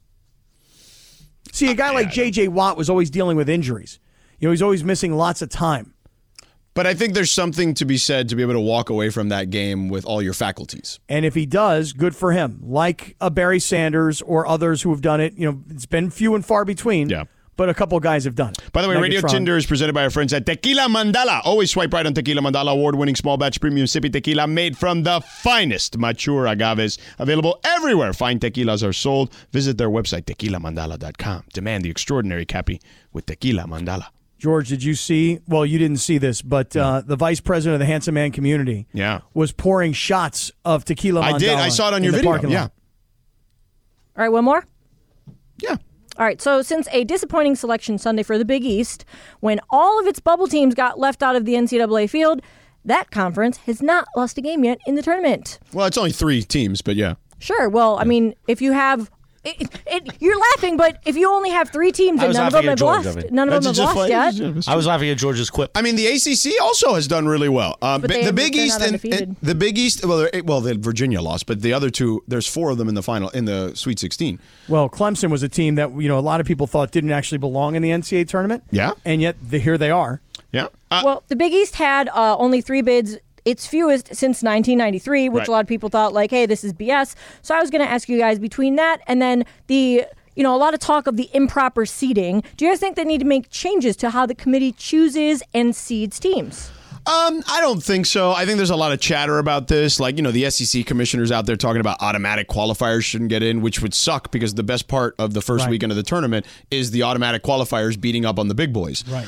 See, a guy like J.J. Watt was always dealing with injuries. He's always missing lots of time. But I think there's something to be said to be able to walk away from that game with all your faculties. And if he does, good for him. Like a Barry Sanders or others who have done it. It's been few and far between. Yeah. But a couple guys have done it. By the way, Radio Tinder is presented by our friends at Tequila Mandala. Always swipe right on Tequila Mandala, award-winning small batch premium sippy tequila made from the finest mature agaves. Available everywhere fine tequilas are sold. Visit their website, tequilamandala.com. Demand the extraordinary, Cappy, with Tequila Mandala. George, did you see? Well, you didn't see this, but the vice president of the Handsome Man community was pouring shots of Tequila Mandala. I did. I saw it on your video. Yeah. All right, one more? Yeah. All right, so since a disappointing selection Sunday for the Big East, when all of its bubble teams got left out of the NCAA field, that conference has not lost a game yet in the tournament. Well, it's only 3 teams, but yeah. Sure. Well, I mean, if you have You're laughing, but if you only have 3 teams and none of them have lost yet. I was laughing at George's quip. I mean, the ACC also has done really well. The Big East and the Big East. Well, Virginia lost, but the other two, there's 4 of them in the Sweet 16. Well, Clemson was a team that a lot of people thought didn't actually belong in the NCAA tournament. Yeah, and yet here they are. Yeah. Well, the Big East had only 3 bids. It's fewest since 1993, which a lot of people thought hey, this is BS. So I was going to ask you guys between that and then a lot of talk of the improper seeding. Do you guys think they need to make changes to how the committee chooses and seeds teams? I don't think so. I think there's a lot of chatter about this. The SEC commissioners out there talking about automatic qualifiers shouldn't get in, which would suck because the best part of the first weekend of the tournament is the automatic qualifiers beating up on the big boys. Right.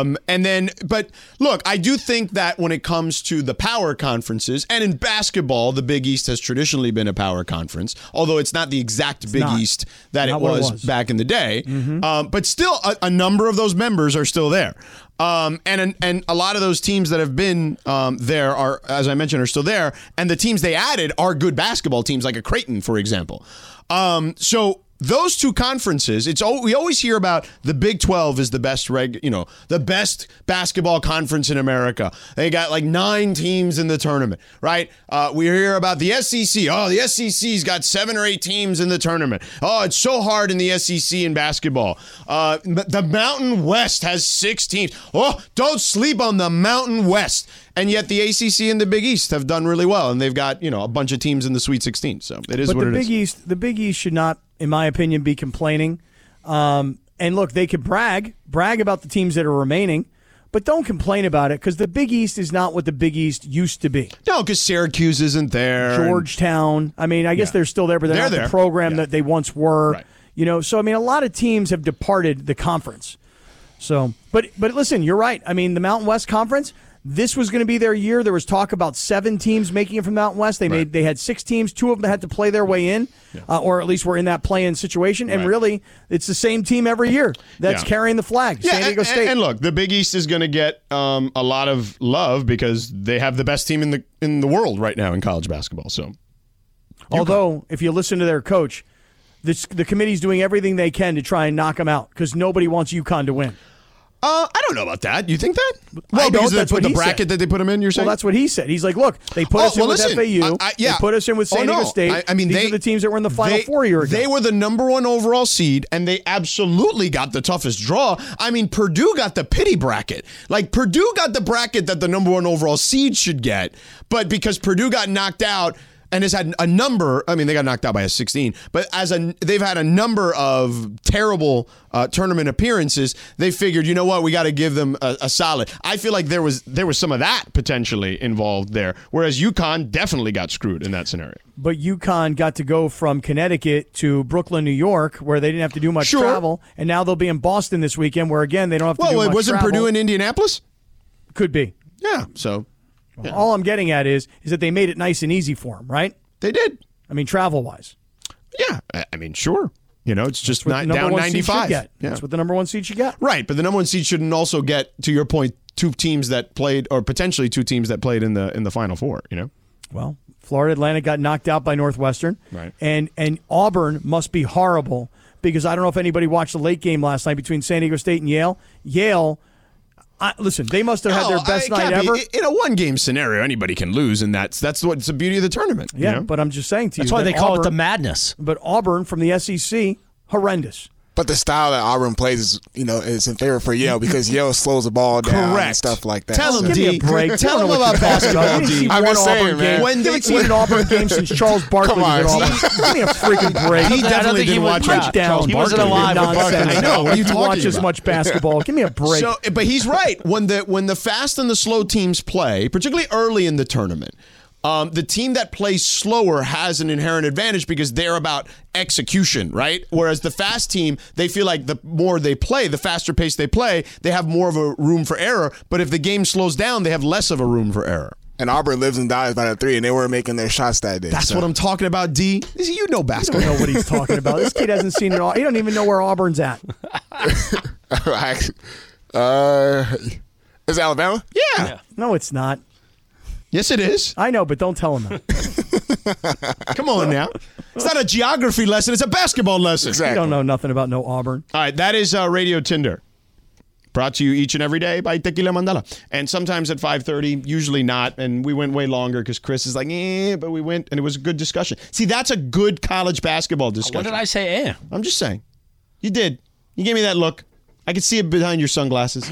But look, I do think that when it comes to the power conferences, and in basketball, the Big East has traditionally been a power conference, although it's not the exact Big East that it was back in the day. Mm-hmm. But still, a number of those members are still there. And a lot of those teams that have been there are, as I mentioned, are still there. And the teams they added are good basketball teams, like a Creighton, for example. So those two conferences, we always hear about the Big 12 is the best the best basketball conference in America. They got 9 teams in the tournament, right? We hear about the SEC. Oh, the SEC's got 7 or 8 teams in the tournament. Oh, it's so hard in the SEC in basketball. The Mountain West has 6 teams. Oh, don't sleep on the Mountain West. And yet the ACC and the Big East have done really well, and they've got a bunch of teams in the Sweet 16. So it is what it is. The Big East should not, in my opinion, be complaining. And look, they could brag about the teams that are remaining, but don't complain about it because the Big East is not what the Big East used to be. No, because Syracuse isn't there. Georgetown. I mean, I guess they're still there, but they're not the program that they once were. Right. So I mean, a lot of teams have departed the conference. So, but listen, you're right. I mean, the Mountain West Conference. This was going to be their year. There was talk about 7 teams making it from Mountain West. They had 6 teams. 2 of them had to play their way in, or at least were in that play-in situation. And really, it's the same team every year that's carrying the flag. San Diego State. And look, the Big East is going to get a lot of love because they have the best team in the world right now in college basketball. So, although if you listen to their coach, the committee's doing everything they can to try and knock them out because nobody wants UConn to win. I don't know about that. You think that? Well, because that's what the bracket that they put them in, you're saying? Well, that's what he said. He's like, look, they put us in with FAU. They put us in with San Diego State. I mean, these are the teams that were in the Final Four a year ago. They were the number 1 overall seed, and they absolutely got the toughest draw. I mean, Purdue got the pity bracket. Purdue got the bracket that the number 1 overall seed should get, but because Purdue got knocked out, and has had a number, I mean, they got knocked out by a 16, but they've had a number of terrible tournament appearances, they figured, you know what, we got to give them a solid. I feel like there was some of that potentially involved there, whereas UConn definitely got screwed in that scenario. But UConn got to go from Connecticut to Brooklyn, New York, where they didn't have to do much travel, and now they'll be in Boston this weekend, where, again, they don't have to do much travel. Wasn't Purdue in Indianapolis? Could be. Yeah, so... Yeah. All I'm getting at is that they made it nice and easy for them, right? They did. I mean, travel-wise. Yeah, I mean, sure. It's just down 95. Yeah. That's what the number 1 seed should get. Right, but the number 1 seed shouldn't also get, to your point, 2 teams that played, or potentially 2 teams that played in the Final Four. Well, Florida Atlantic got knocked out by Northwestern, right? And Auburn must be horrible because I don't know if anybody watched the late game last night between San Diego State and Yale. Yale. Listen, they must have had their best night ever. In a one-game scenario, anybody can lose, and that's what's the beauty of the tournament. Yeah, but I'm just saying to you. That's why they call it the madness. But Auburn from the SEC, horrendous. But the style that Auburn plays is, is in favor for Yale because Yale slows the ball down and stuff like that. Tell him, Give me a break. Tell him about basketball, D. I'm just saying, man. You haven't seen an Auburn game since Charles Barkley was at Auburn. Give me a freaking break. He definitely didn't watch Charles Barkley. He wasn't alive. I know. What are you talking watch as much basketball. Give me a break. But he's right. When the fast and the slow teams play, particularly early in the tournament, the team that plays slower has an inherent advantage because they're about execution, right? Whereas the fast team, they feel like the more they play, the faster pace they play, they have more of a room for error. But if the game slows down, they have less of a room for error. And Auburn lives and dies by the 3, and they weren't making their shots that day. That's what I'm talking about, D. You know basketball. I don't know what he's talking about. This kid hasn't seen it all. He don't even know where Auburn's at. Is it Alabama? Yeah. No, it's not. Yes, it is. I know, but don't tell him that. Come on now. It's not a geography lesson. It's a basketball lesson. Exactly. You don't know nothing about no Auburn. All right, that is Radio Tinder. Brought to you each and every day by Tequila Mandala. And sometimes at 5:30, usually not. And we went way longer because Chris is like, but we went, and it was a good discussion. See, that's a good college basketball discussion. When did I say I'm just saying. You did. You gave me that look. I could see it behind your sunglasses.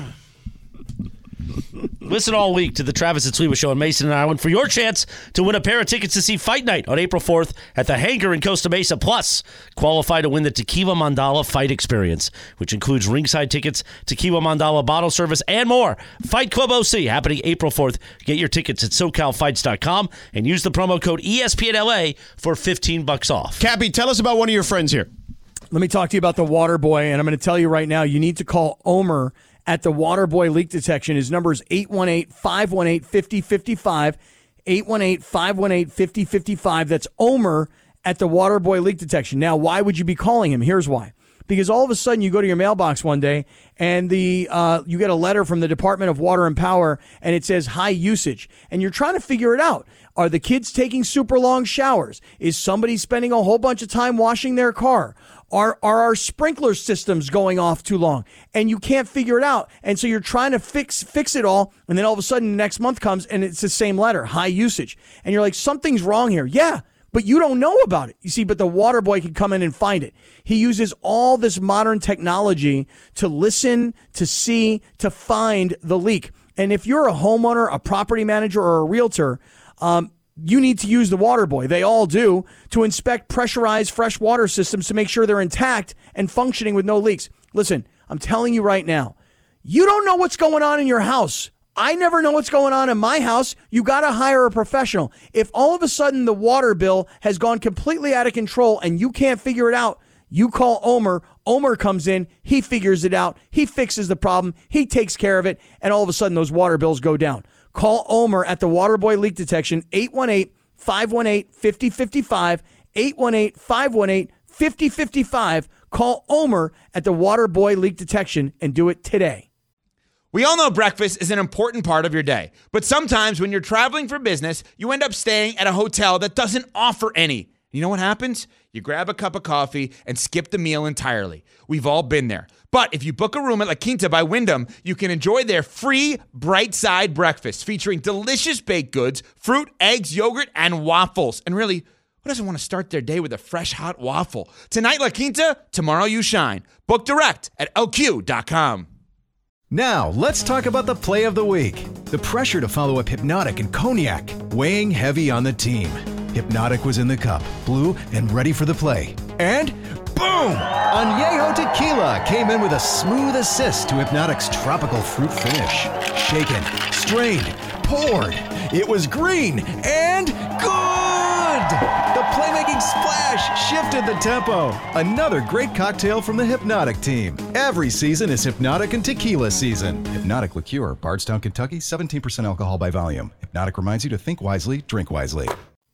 Listen all week to the Travis and Sliwa Show on Mason and Island for your chance to win a pair of tickets to see Fight Night on April 4th at the Hangar in Costa Mesa. Plus, qualify to win the Tequila Mandala Fight Experience, which includes ringside tickets, Tequila Mandala bottle service, and more. Fight Club OC happening April 4th. Get your tickets at SoCalFights.com and use the promo code ESPNLA for $15 off. Cappy, tell us about one of your friends here. Let me talk to you about the Water Boy, and I'm going to tell you right now, you need to call Omer at the Water Boy Leak Detection. His number is 818-518-5055, 818-518-5055. That's Omer at the Water Boy Leak Detection. Now, why would you be calling him? Here's why. Because all of a sudden you go to your mailbox one day and you get a letter from the Department of Water and Power and it says high usage. And you're trying to figure it out. Are the kids taking super long showers? Is somebody spending a whole bunch of time washing their car? Are our sprinkler systems going off too long? And you can't figure it out. And so you're trying to fix it all. And then all of a sudden the next month comes and it's the same letter, high usage. And you're like, something's wrong here. Yeah, but you don't know about it. You see, but the Water Boy can come in and find it. He uses all this modern technology to listen, to see, to find the leak. And if you're a homeowner, a property manager, or a realtor, you need to use the Water Boy. They all do, to inspect pressurized fresh water systems to make sure they're intact and functioning with no leaks. Listen, I'm telling you right now, you don't know what's going on in your house. I never know what's going on in my house. You got to hire a professional. If all of a sudden the water bill has gone completely out of control and you can't figure it out, you call Omer. Omer comes in. He figures it out. He fixes the problem. He takes care of it. And all of a sudden those water bills go down. Call Omer at the Water Boy Leak Detection, 818-518-5055, 818-518-5055. Call Omer at the Water Boy Leak Detection and do it today. We all know breakfast is an important part of your day, but sometimes when you're traveling for business, you end up staying at a hotel that doesn't offer any. You know what happens? You grab a cup of coffee and skip the meal entirely. We've all been there. But if you book a room at La Quinta by Wyndham, you can enjoy their free Bright Side breakfast featuring delicious baked goods, fruit, eggs, yogurt, and waffles. And really, who doesn't want to start their day with a fresh hot waffle? Tonight, La Quinta, tomorrow you shine. Book direct at LQ.com. Now, let's talk about the play of the week. The pressure to follow up Hypnotic and Cognac, weighing heavy on the team. Hypnotic was in the cup, blue, and ready for the play. And boom! Añejo Tequila came in with a smooth assist to Hypnotic's tropical fruit finish. Shaken, strained, poured. It was green and good! The playmaking splash shifted the tempo. Another great cocktail from the Hypnotic team. Every season is Hypnotic and Tequila season. Hypnotic Liqueur, Bardstown, Kentucky, 17% alcohol by volume. Hypnotic reminds you to think wisely, drink wisely.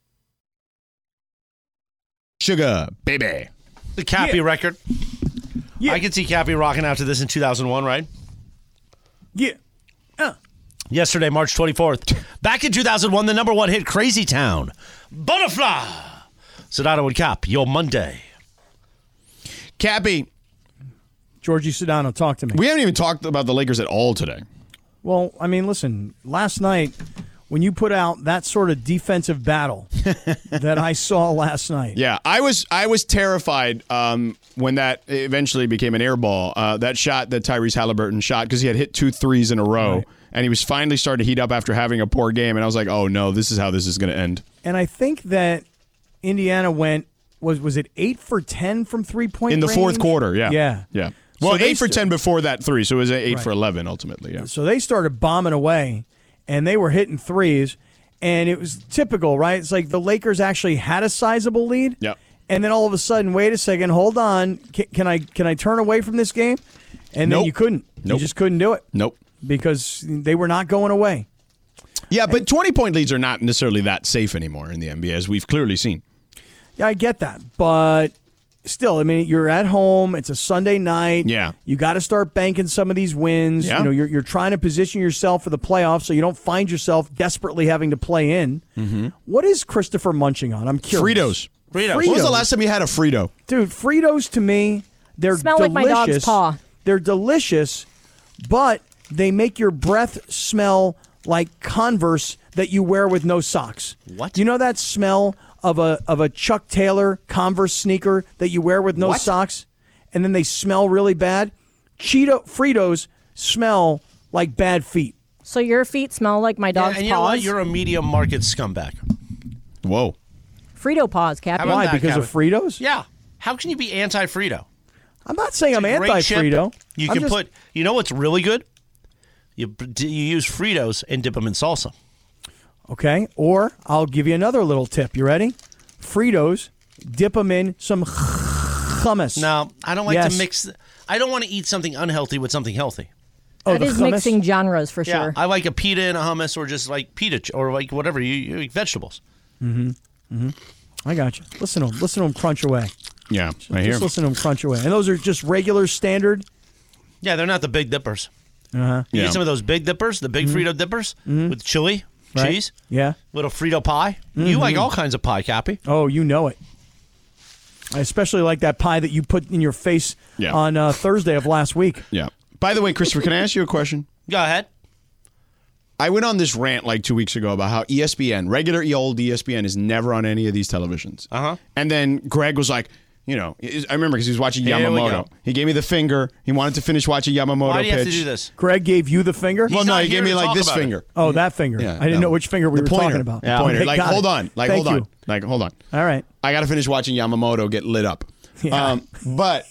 Sugar, baby. The Cappy record. Yeah. I could see Cappy rocking out to this in 2001, right? Yeah. Yesterday, March 24th. Back in 2001, the number one hit, Crazy Town. Butterfly. Sedano and Cap, your Monday. Cappy. Georgie Sedano, talk to me. We haven't even talked about the Lakers at all today. Well, I mean, listen, last night, when you put out that sort of defensive battle that I saw last night. Yeah, I was terrified when that eventually became an air ball. That shot that Tyrese Halliburton shot, because he had hit 2 threes in a row, right, and he was finally starting to heat up after having a poor game, and I was like, oh no, this is how this is going to end. And I think that Indiana went, was it 8 for 10 from 3-point in the range? Fourth quarter, yeah. Well, So 8 for 10 before that 3, so it was 8 Right. for 11 ultimately, yeah. So they started bombing away, and they were hitting threes, and it was typical, right? It's like the Lakers actually had a sizable lead, Yep. and then all of a sudden, wait a second, hold on, can I turn away from this game? And then Nope. you couldn't. Nope. You just couldn't do it. Nope. Because they were not going away. Yeah, but 20-point leads are not necessarily that safe anymore in the NBA, as we've clearly seen. Yeah, I get that, but still, I mean, you're at home. It's a Sunday night. Yeah. You got to start banking some of these wins. Yeah. You know, you're trying to position yourself for the playoffs so you don't find yourself desperately having to play in. Mm-hmm. What is Christopher munching on? I'm curious. Fritos. Fritos. When was the last time you had a Frito? Dude, Fritos to me, they're Smell delicious. like my dog's paw. They're delicious, but they make your breath smell like Converse that you wear with no socks. What? You know that smell of a Chuck Taylor Converse sneaker that you wear with no What? socks, and then they smell really bad? Fritos smell like bad feet. So your feet smell like my dog's and you know what? paws? You're a medium market scumbag. Whoa. Frito paws, Cappy. How about Why? that, Because of Fritos? Yeah. How can you be anti-Frito? I'm not saying I'm Great chip. anti-Frito. You I'm can just- put. You know what's really good? You use Fritos and dip them in salsa. Okay, or I'll give you another little tip. You ready? Fritos, dip them in some hummus. No, I don't like Yes. to mix. I don't want to eat something unhealthy with something healthy. Oh, That the is hummus? mixing genres for Yeah, sure. I like a pita and a hummus, or just like or like whatever you eat vegetables. I got you. Listen to them crunch away. Yeah, I hear. Just listen to them crunch away. And those are just regular standard. Yeah, they're not the big dippers. Uh-huh. You Yeah. get some of those big dippers, the big Frito dippers with chili, Right. cheese, Yeah. little Frito pie. You like all kinds of pie, Cappy. Oh, you know it. I especially like that pie that you put in your face Yeah. on Thursday of last week. Yeah. By the way, Christopher, can I ask you a question? Go ahead. I went on this rant like 2 weeks ago about how ESPN, regular old ESPN, is never on any of these televisions. Uh-huh. And then Greg was like, I remember because he was watching Here we Yamamoto. go. He gave me the finger. He wanted to finish watching Yamamoto Why do you pitch. have to do this? Greg gave you the finger? Well, no, not he here gave me to like talk this about it. finger. Oh, that finger. Yeah, I didn't no. know which finger we The were pointer. talking about. The pointer. Okay, Like, got hold it. on. Like, Thank hold you. on. Like, hold on. All right. I got to finish watching Yamamoto get lit up. Yeah. But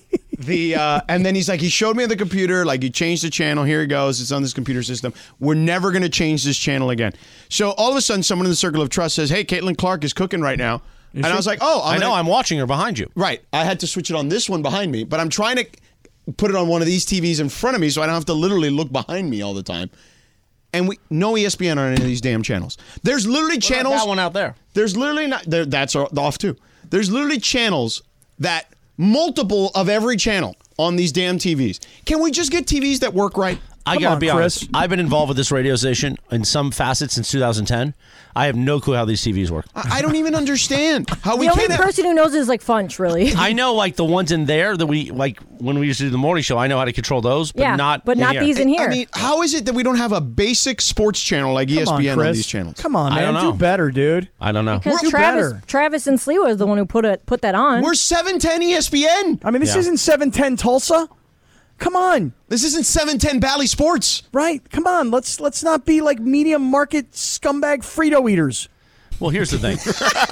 and then he's like, he showed me on the computer, like he changed the channel. Here it goes. It's on this computer system. We're never going to change this channel again. So all of a sudden, someone in the circle of trust says, hey, Caitlin Clark is cooking right now. And I was like, oh, I know. I'm watching her behind you. Right. I had to switch it on this one behind me, but I'm trying to put it on one of these TVs in front of me so I don't have to literally look behind me all the time. And no ESPN on any of these damn channels. There's literally What about channels. that one out there. There's literally not. That's off too. There's literally channels that multiple of every channel on these damn TVs. Can we just get TVs that work right? I Come gotta on, be Chris. honest. I've been involved with this radio station in some facets since 2010. I have no clue how these TVs work. I don't even understand how we The only can't. have- person who knows is like Funch, really. I know like the ones in there that we like when we used to do the morning show. I know how to control those, but Yeah, not but in not here. these in here. I mean, how is it that we don't have a basic sports channel like Come ESPN on, Chris. on these channels? Come on, I man. don't know. Do better, dude. I don't know. Because Do better. Travis and Sliwa is the one who put that on. We're 710 ESPN. I mean, this Yeah. isn't 710 Tulsa. Come on. This isn't 710 Bally Sports. Right? Come on. Let's not be like medium market scumbag Frito eaters. Well, here's the thing.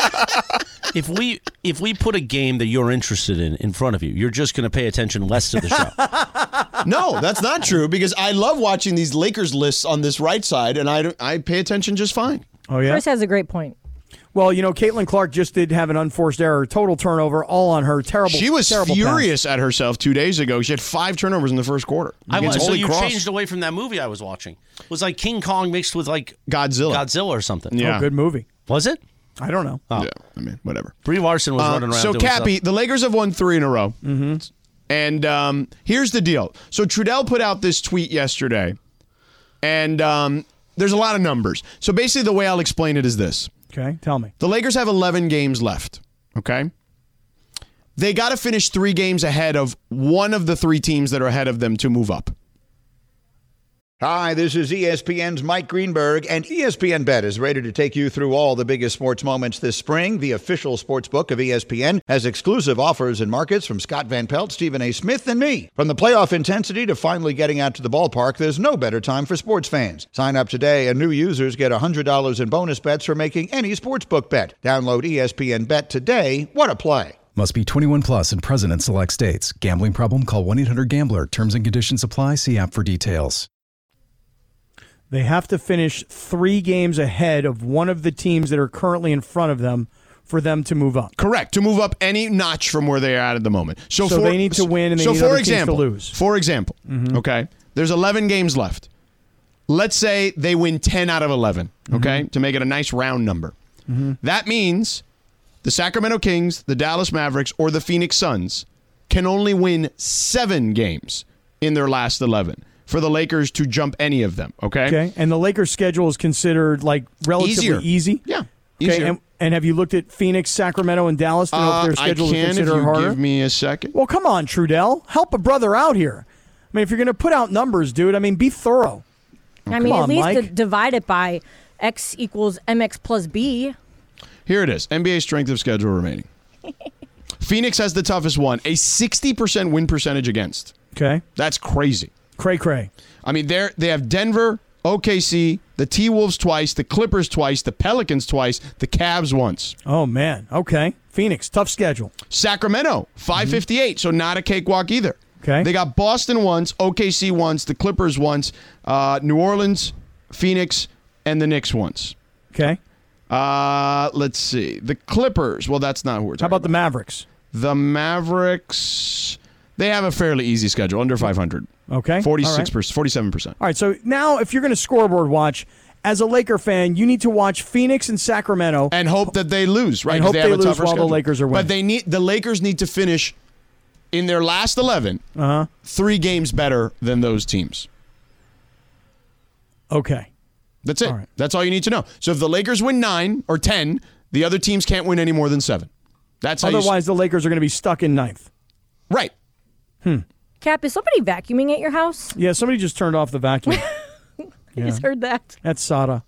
If we put a game that you're interested in front of you, you're just going to pay attention less to the show. No, that's not true because I love watching these Lakers lists on this right side, and I pay attention just fine. Oh, yeah? Chris has a great point. Well, you know, Caitlin Clark just did have an unforced error, total turnover, all on her. Terrible. She was terrible furious at herself 2 days ago. She had 5 turnovers in the first quarter. So Holy you Cross. changed away from that movie I was watching. It was like King Kong mixed with like Godzilla. or something. Pass. Yeah. Oh, good movie. Was it? I don't know. Oh. Yeah, I mean, whatever. Brie Larson was running around So, doing Cappy, stuff. the Lakers have won 3 in a row. Mm-hmm. And here's the deal. So, Trudell put out this tweet yesterday, and there's a lot of numbers. So, basically, the way I'll explain it is this. Okay, tell me. The Lakers have 11 games left, okay? They got to finish 3 games ahead of one of the 3 teams that are ahead of them to move up. Hi, this is ESPN's Mike Greenberg, and ESPN Bet is ready to take you through all the biggest sports moments this spring. The official sports book of ESPN has exclusive offers and markets from Scott Van Pelt, Stephen A. Smith, and me. From the playoff intensity to finally getting out to the ballpark, there's no better time for sports fans. Sign up today, and new users get $100 in bonus bets for making any sportsbook bet. Download ESPN Bet today. What a play. Must be 21 plus and present in select states. Gambling problem? Call 1-800-GAMBLER. Terms and conditions apply. See app for details. They have to finish 3 games ahead of one of the teams that are currently in front of them for them to move up. Correct. To move up any notch from where they are at the moment. So they need to win and they need other teams to lose. For example, okay, there's 11 games left. Let's say they win 10 out of 11, okay, to make it a nice round number. That means the Sacramento Kings, the Dallas Mavericks, or the Phoenix Suns can only win 7 games in their last 11 for the Lakers to jump any of them, okay? Okay, and the Lakers' schedule is considered like relatively Easier. easy. Yeah, Okay, easier. And have you looked at Phoenix, Sacramento, and Dallas to know if their schedules are considered if you harder? give me a second. Well, come on, Trudell. Help a brother out here. I mean, if you're going to put out numbers, dude, be thorough. I mean, Come at on, least Mike. divide it by X equals MX plus B. Here it is. NBA strength of schedule remaining. Phoenix has the toughest one. A 60% win percentage against. Okay. That's crazy. Cray. I mean, they have Denver, OKC, the T-Wolves twice, the Clippers twice, the Pelicans twice, the Cavs once. Oh, man. Okay. Phoenix, tough schedule. Sacramento, 558, so not a cakewalk either. Okay. They got Boston once, OKC once, the Clippers once, New Orleans, Phoenix, and the Knicks once. Okay. Let's see. The Clippers, well, that's not who we're talking How about the Mavericks? The Mavericks, they have a fairly easy schedule, under 500. Okay. 46%, 47%. All right, so now if you're going to scoreboard watch, as a Laker fan, you need to watch Phoenix and Sacramento. And hope that they lose, right? And hope They they have a lose tougher while the schedule. Lakers are winning. But the Lakers need to finish in their last 11, 3 games better than those teams. Okay. That's it. All right. That's all you need to know. So if the Lakers win 9 or 10, the other teams can't win any more than 7. That's how Otherwise, the Lakers are going to be stuck in 9th. Right. Cap, is somebody vacuuming at your house? Yeah, somebody just turned off the vacuum. I just heard that. That's Sada.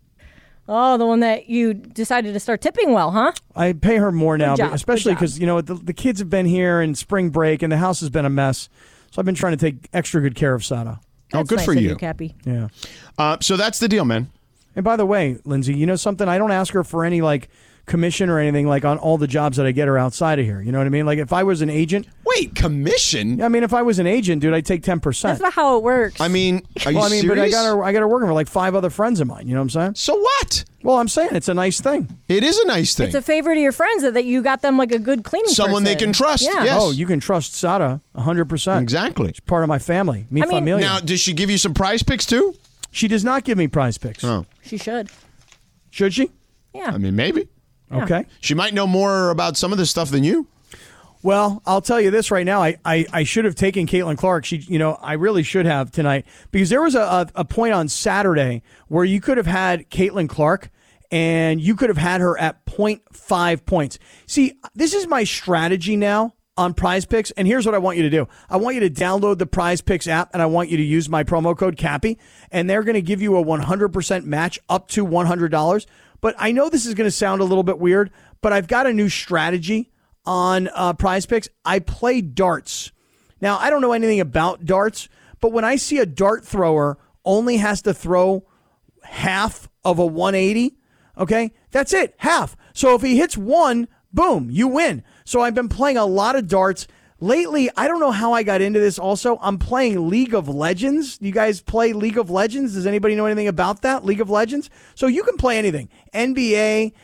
Oh, the one that you decided to start tipping well, huh? I pay her more now, job, but especially good job. because, the kids have been here in spring break and the house has been a mess. So I've been trying to take extra good care of Sada. That's good nice for of you. Cappy. Yeah. So that's the deal, man. And by the way, Lindsay, you know something? I don't ask her for any, commission or anything, on all the jobs that I get her outside of here. You know what I mean? Like, if I was an agent... Wait, commission? I mean, if I was an agent, dude, I'd take 10%. That's not how it works. I mean, are you serious? but I got her working for 5 other friends of mine. You know what I'm saying? So what? Well, I'm saying it's a nice thing. It is a nice thing. It's a favor to your friends that you got them a good cleaning Someone they person. can trust. Yeah. Yes. Oh, you can trust Sada 100%. Exactly. It's part of my family. Mi familia. Now, does she give you some prize picks too? She does not give me prize picks. Oh. She should. Should she? Yeah. I mean, maybe. Yeah. Okay. She might know more about some of this stuff than you. Well, I'll tell you this right now. I should have taken Caitlin Clark. I really should have tonight because there was a point on Saturday where you could have had Caitlin Clark and you could have had her at 0.5 points. See, this is my strategy now on Prize Picks, and here's what I want you to do. I want you to download the Prize Picks app, and I want you to use my promo code Cappy, and they're going to give you a 100% match up to $100. But I know this is going to sound a little bit weird, but I've got a new strategy on Prize Picks. I play darts. Now, I don't know anything about darts, but when I see a dart thrower only has to throw half of a 180, okay, that's it, half. So if he hits 1, boom, you win. So I've been playing a lot of darts. Lately, I don't know how I got into this also. I'm playing League of Legends. You guys play League of Legends? Does anybody know anything about that? League of Legends? So you can play anything. NBA,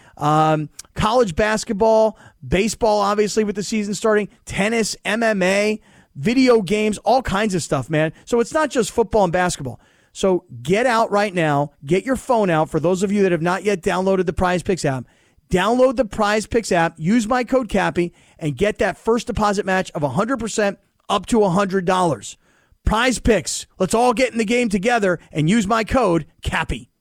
college basketball, baseball, obviously, with the season starting, tennis, MMA, video games, all kinds of stuff, man. So it's not just football and basketball. So get out right now. Get your phone out. For those of you that have not yet downloaded the Prize Picks app, download the Prize Picks app, use my code Cappy, and get that first deposit match of 100% up to $100. Prize Picks. Let's all get in the game together and use my code Cappy.